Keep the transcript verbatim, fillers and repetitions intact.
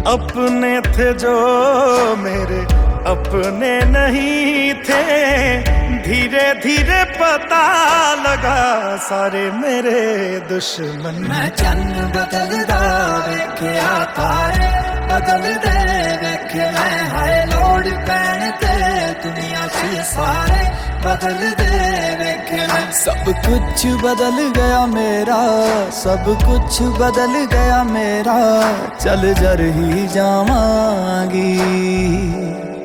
अपने थे जो मेरे अपने नहीं थे, धीरे धीरे पता लगा सारे मेरे दुश्मन। मैं चन्न बदलदा वेख्या तारे बदलदे वेखे मैं, हाय लोड़ पैण ते दुनिया च सारे बदलदे वेखे मैं। सब कुछ बदल गया मेरा, सब कुछ बदल गया मेरा, चल जर ही जावांगी।